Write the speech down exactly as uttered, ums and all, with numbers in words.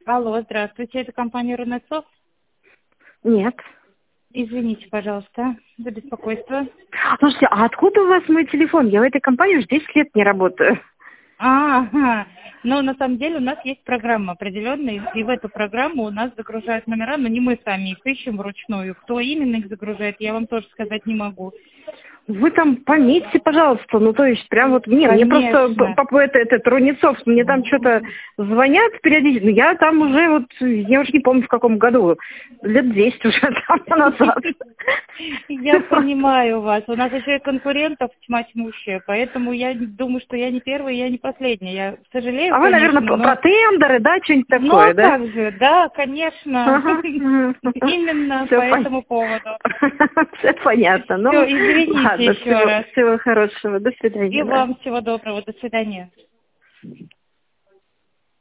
Алло, здравствуйте, это компания Рунетсофт. Нет. Извините, пожалуйста, за беспокойство. Слушайте, а откуда у вас мой телефон? Я в этой компании уже десять лет не работаю. А, ага. Но на самом деле у нас есть программа определенная, и в эту программу у нас загружают номера, но не мы сами их ищем вручную. Кто именно их загружает, я вам тоже сказать не могу. Вы там пометьте, пожалуйста, ну то есть прям вот мне, мне просто Конечно. по- по- это, этот Рунецов, мне там что-то звонят периодически, но я там уже вот, я уже не помню в каком году, лет десять уже там назад. Я понимаю вас. У нас еще и конкурентов тьма тьмущая, поэтому я думаю, что я не первая, я не последняя. Я сожалею, А вы, конечно, наверное, про но... про тендеры, да, что-нибудь Ну, а такое, да? как же, да, конечно. Ага. Именно по Все этому поводу. Все понятно. Все, Ну, извините ладно, еще всего, раз. всего хорошего. До И свидания, да. вам всего доброго. До свидания.